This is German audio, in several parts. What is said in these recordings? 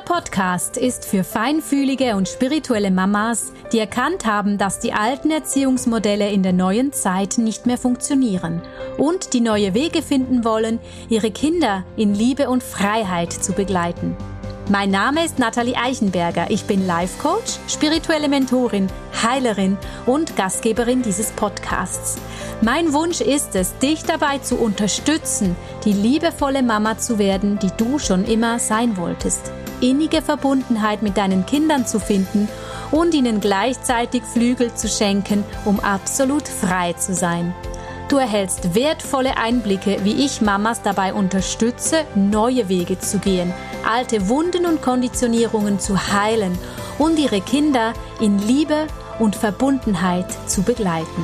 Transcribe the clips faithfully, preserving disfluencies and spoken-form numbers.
Podcast ist für feinfühlige und spirituelle Mamas, die erkannt haben, dass die alten Erziehungsmodelle in der neuen Zeit nicht mehr funktionieren und die neue Wege finden wollen, ihre Kinder in Liebe und Freiheit zu begleiten. Mein Name ist Nathalie Eichenberger. Ich bin Life Coach, spirituelle Mentorin, Heilerin und Gastgeberin dieses Podcasts. Mein Wunsch ist es, dich dabei zu unterstützen, die liebevolle Mama zu werden, die du schon immer sein wolltest. Innige Verbundenheit mit deinen Kindern zu finden und ihnen gleichzeitig Flügel zu schenken, um absolut frei zu sein. Du erhältst wertvolle Einblicke, wie ich Mamas dabei unterstütze, neue Wege zu gehen, alte Wunden und Konditionierungen zu heilen und ihre Kinder in Liebe und Verbundenheit zu begleiten.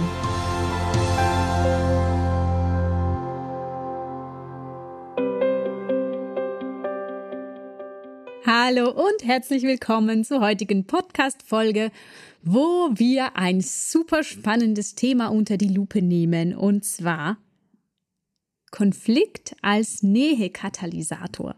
Hallo und herzlich willkommen zur heutigen Podcast-Folge, wo wir ein super spannendes Thema unter die Lupe nehmen, und zwar Konflikt als Nähekatalysator.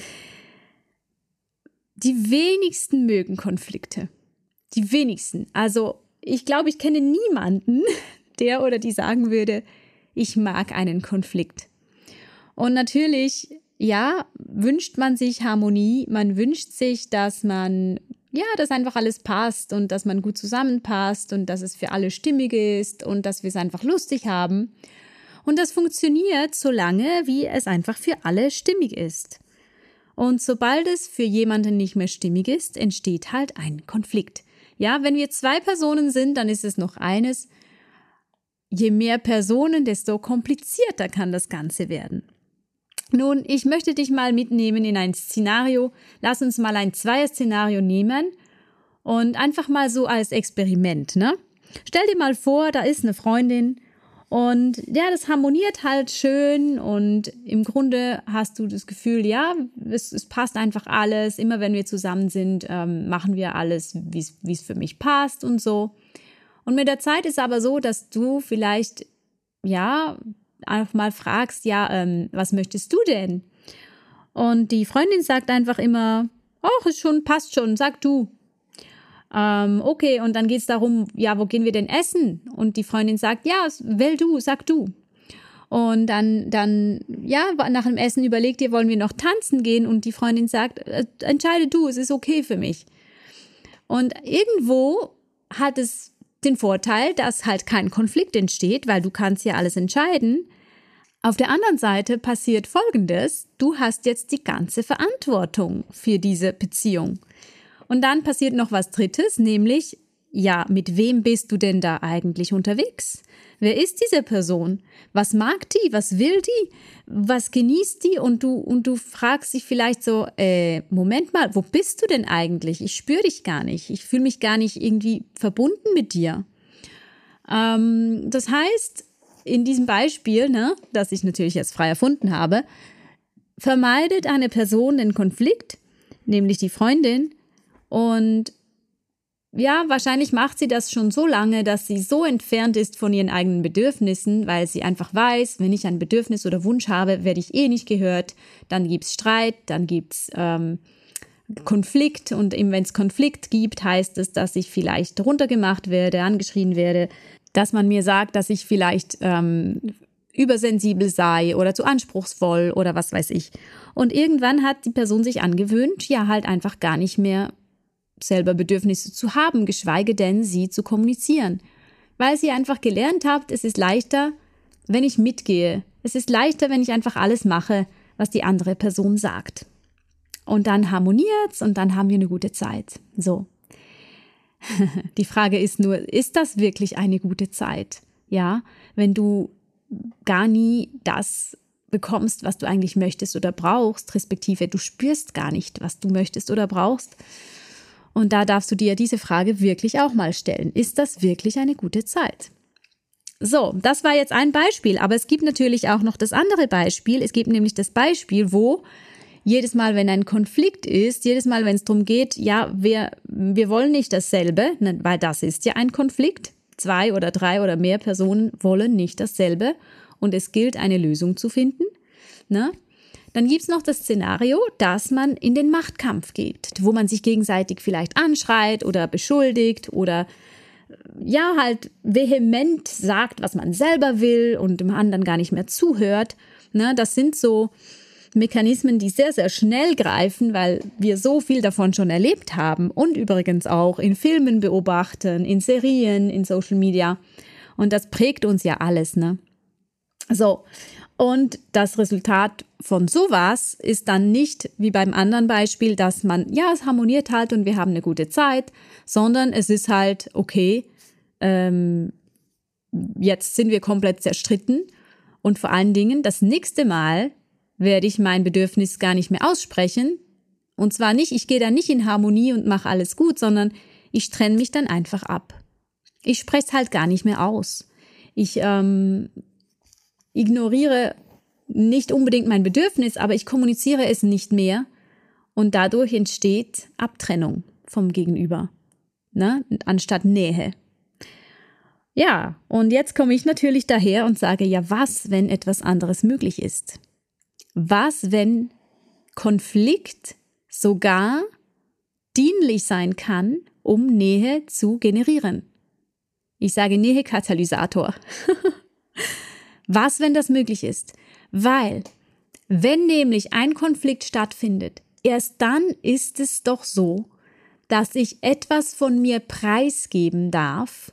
Die wenigsten mögen Konflikte. Die wenigsten. Also ich glaube, ich kenne niemanden, der oder die sagen würde, ich mag einen Konflikt. Und natürlich, ja, wünscht man sich Harmonie, man wünscht sich, dass man, ja, dass einfach alles passt und dass man gut zusammenpasst und dass es für alle stimmig ist und dass wir es einfach lustig haben. Und das funktioniert so lange, wie es einfach für alle stimmig ist. Und sobald es für jemanden nicht mehr stimmig ist, entsteht halt ein Konflikt. Ja, wenn wir zwei Personen sind, dann ist es noch eines. Je mehr Personen, desto komplizierter kann das Ganze werden. Nun, ich möchte dich mal mitnehmen in ein Szenario. Lass uns mal ein Zweier-Szenario nehmen und einfach mal so als Experiment, ne? Stell dir mal vor, da ist eine Freundin und ja, das harmoniert halt schön und im Grunde hast du das Gefühl, ja, es, es passt einfach alles. Immer wenn wir zusammen sind, ähm, machen wir alles, wie es für mich passt und so. Und mit der Zeit ist aber so, dass du vielleicht, ja, einfach mal fragst, ja, ähm, was möchtest du denn? Und die Freundin sagt einfach immer, ach, ist schon, passt schon, sag du. Ähm, okay, und dann geht's darum, ja, wo gehen wir denn essen? Und die Freundin sagt, ja, wähl du, sag du. Und dann, dann, ja, nach dem Essen überlegt ihr, wollen wir noch tanzen gehen? Und die Freundin sagt, äh, entscheide du, es ist okay für mich. Und irgendwo hat es den Vorteil, dass halt kein Konflikt entsteht, weil du kannst ja alles entscheiden. Auf der anderen Seite passiert Folgendes: Du hast jetzt die ganze Verantwortung für diese Beziehung. Und dann passiert noch was Drittes, nämlich, ja, mit wem bist du denn da eigentlich unterwegs? Wer ist diese Person? Was mag die? Was will die? Was genießt die? Und du, und du fragst dich vielleicht so, äh, Moment mal, wo bist du denn eigentlich? Ich spüre dich gar nicht. Ich fühle mich gar nicht irgendwie verbunden mit dir. Ähm, das heißt, in diesem Beispiel, ne, das ich natürlich jetzt frei erfunden habe, vermeidet eine Person den Konflikt, nämlich die Freundin, und ja, wahrscheinlich macht sie das schon so lange, dass sie so entfernt ist von ihren eigenen Bedürfnissen, weil sie einfach weiß, wenn ich ein Bedürfnis oder Wunsch habe, werde ich eh nicht gehört, dann gibt's Streit, dann gibt's ähm, Konflikt, und wenn es Konflikt gibt, heißt es, dass ich vielleicht runtergemacht werde, angeschrien werde, dass man mir sagt, dass ich vielleicht ähm, übersensibel sei oder zu anspruchsvoll oder was weiß ich. Und irgendwann hat die Person sich angewöhnt, ja halt einfach gar nicht mehr selber Bedürfnisse zu haben, geschweige denn sie zu kommunizieren. Weil sie einfach gelernt hat, es ist leichter, wenn ich mitgehe. Es ist leichter, wenn ich einfach alles mache, was die andere Person sagt. Und dann harmoniert's und dann haben wir eine gute Zeit. So. Die Frage ist nur, ist das wirklich eine gute Zeit? Ja, wenn du gar nie das bekommst, was du eigentlich möchtest oder brauchst, respektive du spürst gar nicht, was du möchtest oder brauchst. Und da darfst du dir diese Frage wirklich auch mal stellen. Ist das wirklich eine gute Zeit? So, das war jetzt ein Beispiel, aber es gibt natürlich auch noch das andere Beispiel. Es gibt nämlich das Beispiel, wo jedes Mal, wenn ein Konflikt ist, jedes Mal, wenn es darum geht, ja, wir, wir wollen nicht dasselbe, weil das ist ja ein Konflikt. Zwei oder drei oder mehr Personen wollen nicht dasselbe und es gilt, eine Lösung zu finden, ne? Dann gibt es noch das Szenario, dass man in den Machtkampf geht, wo man sich gegenseitig vielleicht anschreit oder beschuldigt oder ja halt vehement sagt, was man selber will und dem anderen gar nicht mehr zuhört. Ne, das sind so Mechanismen, die sehr, sehr schnell greifen, weil wir so viel davon schon erlebt haben und übrigens auch in Filmen beobachten, in Serien, in Social Media. Und das prägt uns ja alles, ne? So, und das Resultat von sowas ist dann nicht wie beim anderen Beispiel, dass man, ja, es harmoniert halt und wir haben eine gute Zeit, sondern es ist halt, okay, ähm, jetzt sind wir komplett zerstritten und vor allen Dingen das nächste Mal werde ich mein Bedürfnis gar nicht mehr aussprechen. Und zwar nicht, ich gehe da nicht in Harmonie und mache alles gut, sondern ich trenne mich dann einfach ab. Ich spreche es halt gar nicht mehr aus. Ich ähm, ignoriere nicht unbedingt mein Bedürfnis, aber ich kommuniziere es nicht mehr. Und dadurch entsteht Abtrennung vom Gegenüber, ne? Anstatt Nähe. Ja, und jetzt komme ich natürlich daher und sage, ja, was, wenn etwas anderes möglich ist? Was, wenn Konflikt sogar dienlich sein kann, um Nähe zu generieren? Ich sage Nähe-Katalysator. Was, wenn das möglich ist? Weil, wenn nämlich ein Konflikt stattfindet, erst dann ist es doch so, dass ich etwas von mir preisgeben darf,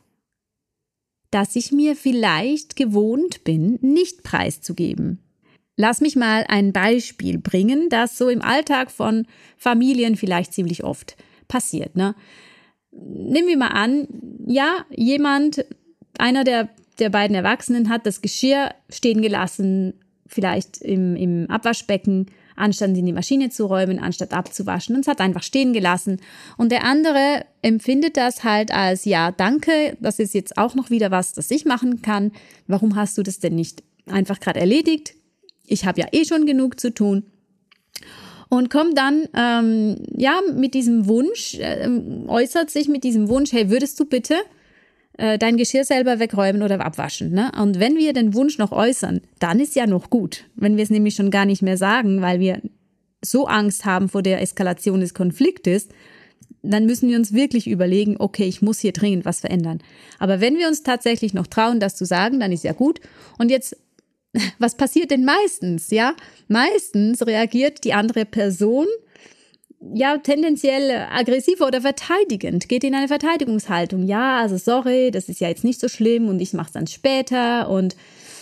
das ich mir vielleicht gewohnt bin, nicht preiszugeben. Lass mich mal ein Beispiel bringen, das so im Alltag von Familien vielleicht ziemlich oft passiert, ne? Nehmen wir mal an, ja, jemand, einer der, der beiden Erwachsenen hat das Geschirr stehen gelassen, vielleicht im, im Abwaschbecken, anstatt in die Maschine zu räumen, anstatt abzuwaschen, und es hat einfach stehen gelassen. Und der andere empfindet das halt als, ja, danke, das ist jetzt auch noch wieder was, das ich machen kann. Warum hast du das denn nicht einfach gerade erledigt? Ich habe ja eh schon genug zu tun. Und kommt dann, ähm, ja, mit diesem Wunsch, äh, äußert sich mit diesem Wunsch, hey, würdest du bitte äh, dein Geschirr selber wegräumen oder abwaschen, ne? Und wenn wir den Wunsch noch äußern, dann ist ja noch gut. Wenn wir es nämlich schon gar nicht mehr sagen, weil wir so Angst haben vor der Eskalation des Konfliktes, dann müssen wir uns wirklich überlegen, okay, ich muss hier dringend was verändern. Aber wenn wir uns tatsächlich noch trauen, das zu sagen, dann ist ja gut. Und jetzt, was passiert denn meistens, ja? Meistens reagiert die andere Person ja tendenziell aggressiv oder verteidigend, geht in eine Verteidigungshaltung. Ja, also sorry, das ist ja jetzt nicht so schlimm und ich mache es dann später und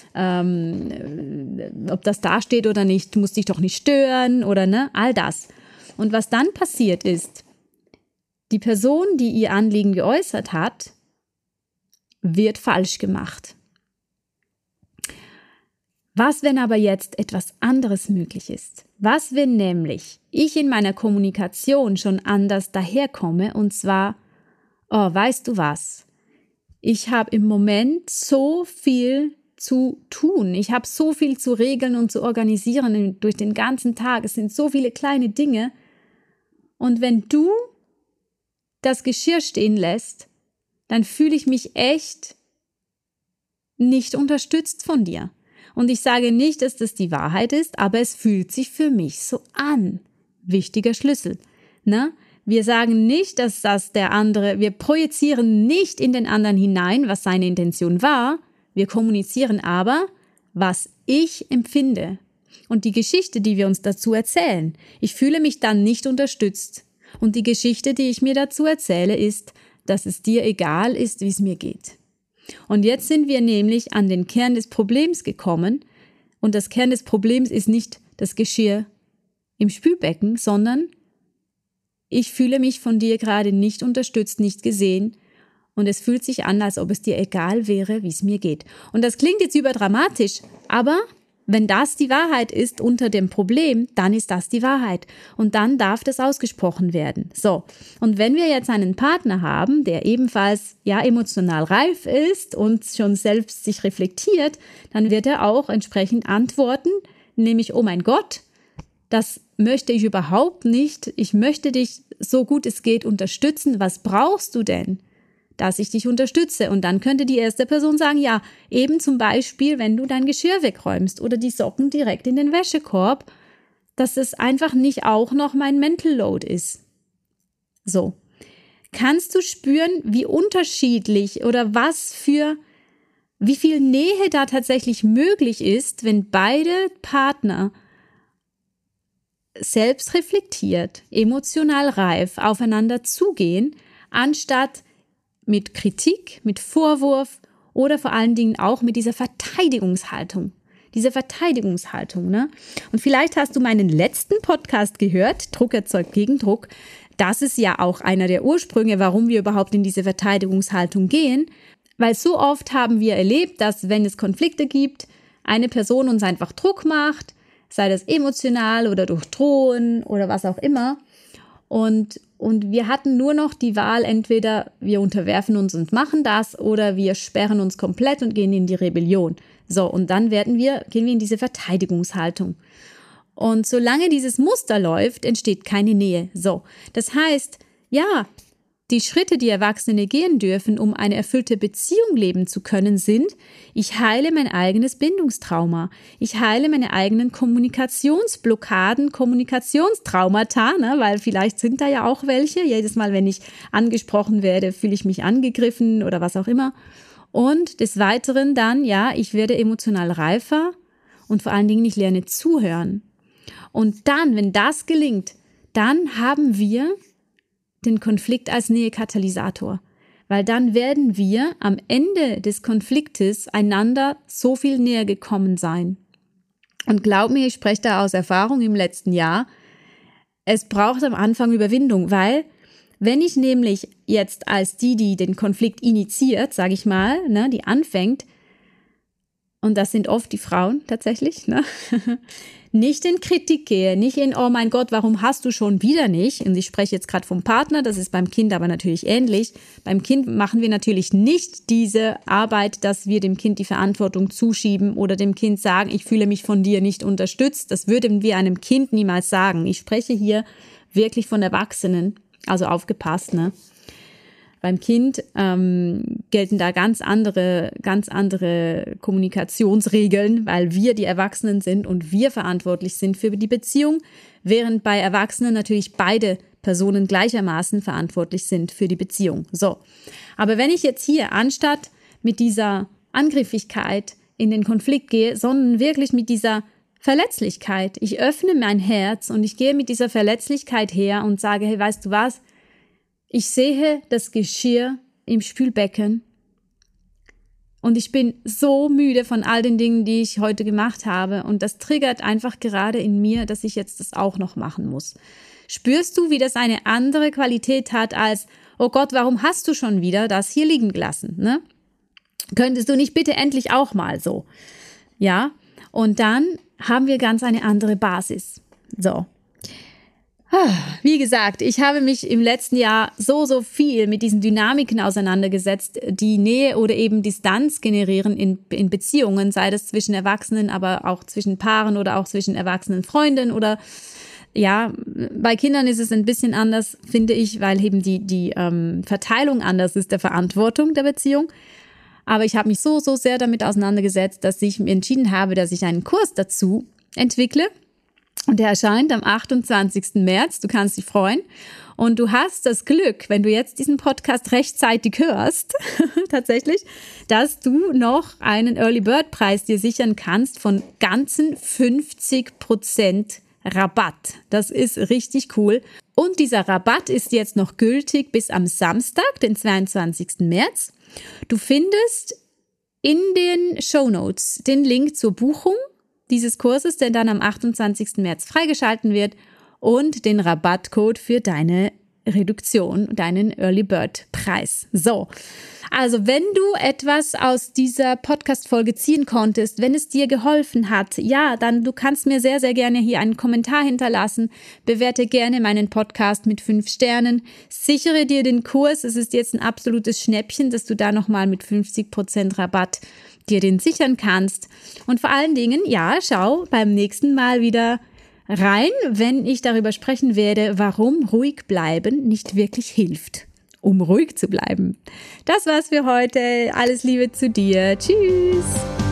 ähm, ob das da steht oder nicht, muss dich doch nicht stören oder ne, all das. Und was dann passiert ist, die Person, die ihr Anliegen geäußert hat, wird falsch gemacht. Was, wenn aber jetzt etwas anderes möglich ist? Was, wenn nämlich ich in meiner Kommunikation schon anders daherkomme und zwar, oh, weißt du was? Ich habe im Moment so viel zu tun. Ich habe so viel zu regeln und zu organisieren durch den ganzen Tag. Es sind so viele kleine Dinge. Und wenn du das Geschirr stehen lässt, dann fühle ich mich echt nicht unterstützt von dir. Und ich sage nicht, dass das die Wahrheit ist, aber es fühlt sich für mich so an. Wichtiger Schlüssel. Ne? Wir sagen nicht, dass das der andere, wir projizieren nicht in den anderen hinein, was seine Intention war. Wir kommunizieren aber, was ich empfinde. Und die Geschichte, die wir uns dazu erzählen. Ich fühle mich dann nicht unterstützt. Und die Geschichte, die ich mir dazu erzähle, ist, dass es dir egal ist, wie es mir geht. Und jetzt sind wir nämlich an den Kern des Problems gekommen. Und das Kern des Problems ist nicht das Geschirr im Spülbecken, sondern ich fühle mich von dir gerade nicht unterstützt, nicht gesehen. Und es fühlt sich an, als ob es dir egal wäre, wie es mir geht. Und das klingt jetzt überdramatisch, aber wenn das die Wahrheit ist unter dem Problem, dann ist das die Wahrheit. Und dann darf das ausgesprochen werden. So, und wenn wir jetzt einen Partner haben, der ebenfalls ja emotional reif ist und schon selbst sich reflektiert, dann wird er auch entsprechend antworten, nämlich, oh mein Gott, das möchte ich überhaupt nicht. Ich möchte dich so gut es geht unterstützen. Was brauchst du denn, dass ich dich unterstütze? Und dann könnte die erste Person sagen, ja, eben zum Beispiel, wenn du dein Geschirr wegräumst oder die Socken direkt in den Wäschekorb, dass es einfach nicht auch noch mein Mental Load ist. So. Kannst du spüren, wie unterschiedlich oder was für, wie viel Nähe da tatsächlich möglich ist, wenn beide Partner selbst reflektiert, emotional reif aufeinander zugehen, anstatt mit Kritik, mit Vorwurf oder vor allen Dingen auch mit dieser Verteidigungshaltung. Diese Verteidigungshaltung, ne? Und vielleicht hast du meinen letzten Podcast gehört, Druck erzeugt Gegendruck. Das ist ja auch einer der Ursprünge, warum wir überhaupt in diese Verteidigungshaltung gehen. Weil so oft haben wir erlebt, dass wenn es Konflikte gibt, eine Person uns einfach Druck macht, sei das emotional oder durch Drohen oder was auch immer. Und, und wir hatten nur noch die Wahl, entweder wir unterwerfen uns und machen das oder wir sperren uns komplett und gehen in die Rebellion. So, und dann werden wir, gehen wir in diese Verteidigungshaltung. Und solange dieses Muster läuft, entsteht keine Nähe. So, das heißt, ja, die Schritte, die Erwachsene gehen dürfen, um eine erfüllte Beziehung leben zu können, sind: Ich heile mein eigenes Bindungstrauma. Ich heile meine eigenen Kommunikationsblockaden, Kommunikationstraumata, ne? Weil vielleicht sind da ja auch welche. Jedes Mal, wenn ich angesprochen werde, fühle ich mich angegriffen oder was auch immer. Und des Weiteren dann, ja, ich werde emotional reifer und vor allen Dingen, ich lerne zuhören. Und dann, wenn das gelingt, dann haben wir den Konflikt als Nähe-Katalysator, weil dann werden wir am Ende des Konfliktes einander so viel näher gekommen sein. Und glaub mir, ich spreche da aus Erfahrung im letzten Jahr, es braucht am Anfang Überwindung, weil wenn ich nämlich jetzt als die, die den Konflikt initiiert, sage ich mal, ne, die anfängt, und das sind oft die Frauen tatsächlich, ne, nicht in Kritik gehe, nicht in, oh mein Gott, warum hast du schon wieder nicht? Und ich spreche jetzt gerade vom Partner, das ist beim Kind aber natürlich ähnlich. Beim Kind machen wir natürlich nicht diese Arbeit, dass wir dem Kind die Verantwortung zuschieben oder dem Kind sagen, ich fühle mich von dir nicht unterstützt. Das würden wir einem Kind niemals sagen. Ich spreche hier wirklich von Erwachsenen, also aufgepasst, ne? Beim Kind ähm, gelten da ganz andere, ganz andere Kommunikationsregeln, weil wir die Erwachsenen sind und wir verantwortlich sind für die Beziehung, während bei Erwachsenen natürlich beide Personen gleichermaßen verantwortlich sind für die Beziehung. So, aber wenn ich jetzt hier anstatt mit dieser Angriffigkeit in den Konflikt gehe, sondern wirklich mit dieser Verletzlichkeit, ich öffne mein Herz und ich gehe mit dieser Verletzlichkeit her und sage, hey, weißt du was? Ich sehe das Geschirr im Spülbecken und ich bin so müde von all den Dingen, die ich heute gemacht habe, und das triggert einfach gerade in mir, dass ich jetzt das auch noch machen muss. Spürst du, wie das eine andere Qualität hat als, oh Gott, warum hast du schon wieder das hier liegen gelassen, ne? Könntest du nicht bitte endlich auch mal so? Ja, und dann haben wir ganz eine andere Basis. So. Wie gesagt, ich habe mich im letzten Jahr so, so viel mit diesen Dynamiken auseinandergesetzt, die Nähe oder eben Distanz generieren in, in Beziehungen, sei das zwischen Erwachsenen, aber auch zwischen Paaren oder auch zwischen erwachsenen Freunden oder ja, bei Kindern ist es ein bisschen anders, finde ich, weil eben die, die ähm, Verteilung anders ist der Verantwortung der Beziehung. Aber ich habe mich so, so sehr damit auseinandergesetzt, dass ich mir entschieden habe, dass ich einen Kurs dazu entwickle. Und der erscheint am achtundzwanzigsten März. Du kannst dich freuen. Und du hast das Glück, wenn du jetzt diesen Podcast rechtzeitig hörst, tatsächlich, dass du noch einen Early Bird Preis dir sichern kannst von ganzen fünfzig Prozent Rabatt. Das ist richtig cool. Und dieser Rabatt ist jetzt noch gültig bis am Samstag, den zweiundzwanzigsten März. Du findest in den Shownotes den Link zur Buchung dieses Kurses, der dann am achtundzwanzigsten März freigeschalten wird, und den Rabattcode für deine Reduktion, deinen Early Bird Preis. So, also wenn du etwas aus dieser Podcast-Folge ziehen konntest, wenn es dir geholfen hat, ja, dann du kannst mir sehr, sehr gerne hier einen Kommentar hinterlassen. Bewerte gerne meinen Podcast mit fünf Sternen. Sichere dir den Kurs. Es ist jetzt ein absolutes Schnäppchen, dass du da nochmal mit fünfzig Prozent Rabatt dir den sichern kannst. Und vor allen Dingen, ja, schau beim nächsten Mal wieder rein, wenn ich darüber sprechen werde, warum ruhig bleiben nicht wirklich hilft, um ruhig zu bleiben. Das war's für heute. Alles Liebe zu dir. Tschüss.